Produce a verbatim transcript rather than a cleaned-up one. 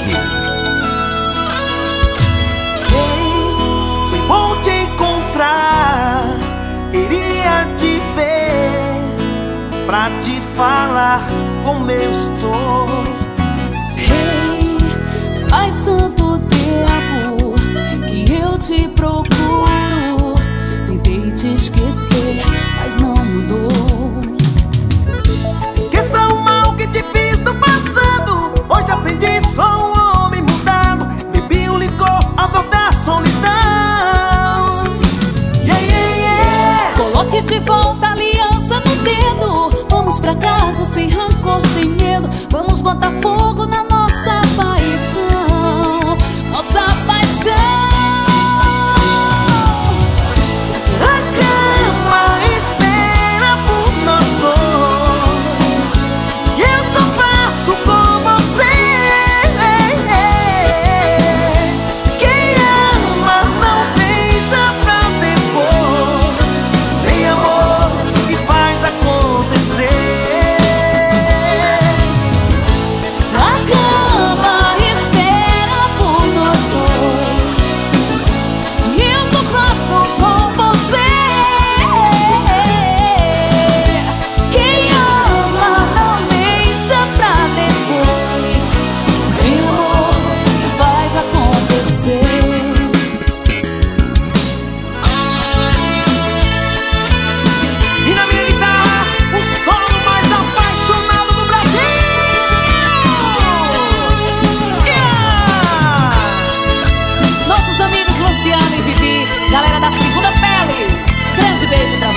Music. Ei, foi bom te encontrar, queria te ver, pra te falar como eu estou. Ei, faz tanto tempo que eu te procuro, tentei te esquecer, mas não mudou. Esqueça o mal que te fiz no passado, hoje aprendi, sou um homem mudado. Bebi o licor, a dor da solidão. Yeah, yeah, yeah. Coloque de volta a aliança no dedo, vamos pra casa sem rancor, sem medo. Vamos botar fogo na nossa paixão, nossa paixão. Galera da Segunda Pele, grande beijo pra